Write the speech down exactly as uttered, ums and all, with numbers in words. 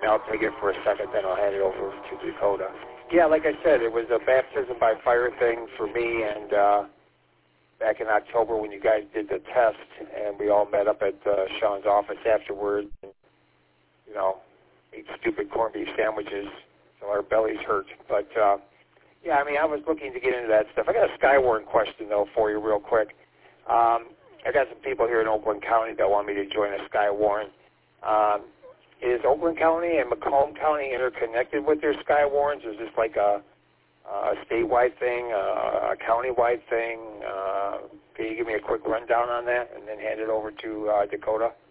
I'll take it for a second, then I'll hand it over to Dakota. Yeah, like I said, it was a baptism by fire thing for me, and uh, back in October when you guys did the test, and we all met up at uh, Sean's office afterward, and, you know, ate stupid corned beef sandwiches so our bellies hurt. But, uh, yeah, I mean, I was looking to get into that stuff. I got a Skywarn question, though, for you real quick. Um, I got some people here in Oakland County that want me to join a Skywarn. Um, is Oakland County and Macomb County interconnected with their Skywarns? Is this like a, a statewide thing, a, a county-wide thing? Uh, can you give me a quick rundown on that and then hand it over to uh, Dakota?